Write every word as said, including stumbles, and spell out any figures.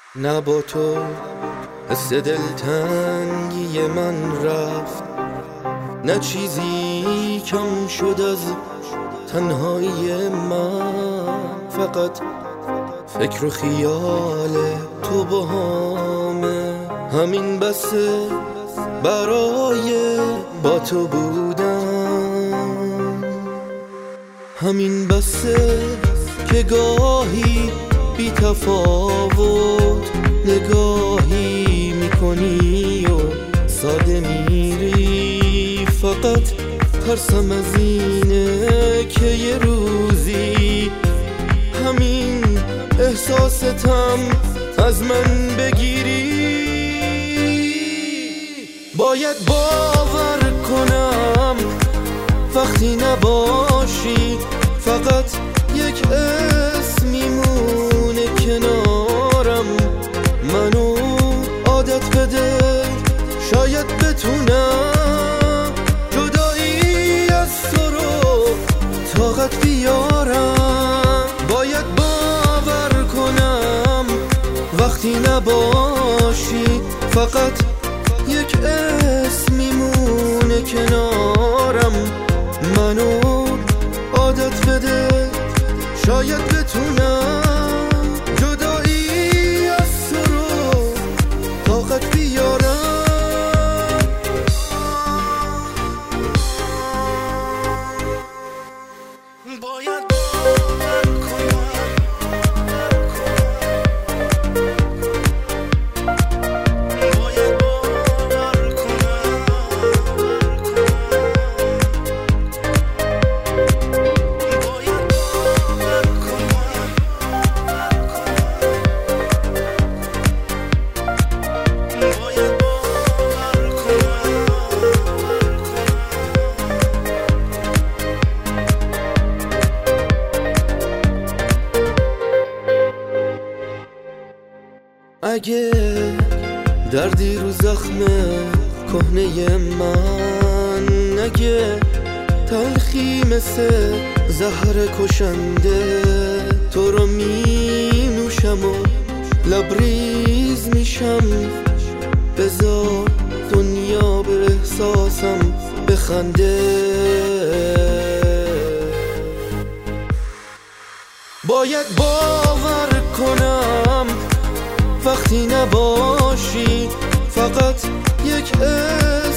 نه با تو حس دلتنگی من رفت، نه چیزی کم شد از تنهایی من، فقط فکر و خیال تو با همه. همین بسه برای با تو بودم، همین بسه که گاهی بی تفاوت نگاهی میکنی و ساده میری. فقط ترسم از اینه که یه روزی همین احساستم از من بگیری. باید باور کنم وقتی نباشی، فقط یک اسم میمونه کنارم. منو عادت بده، شاید بتونم جدایی از تو رو طاقت بیارم. باید باور کنم وقتی نباشی، فقط یک اسم میمونه کنارم. منو عادت بده، شاید بتونم جدایی از تو رو طاقت بیارم. باید باور کنم، باید باور کنم، باید باور کنم، باید باور کنم. اگه دردی رو زخم کهنه من، اگه تلخی مثل زهر کشنده تو رو می نوشم و لبریز میشم، بذار دنیا به احساسم بخنده. باید باور کنم وقتی نباشی، فقط یک اسم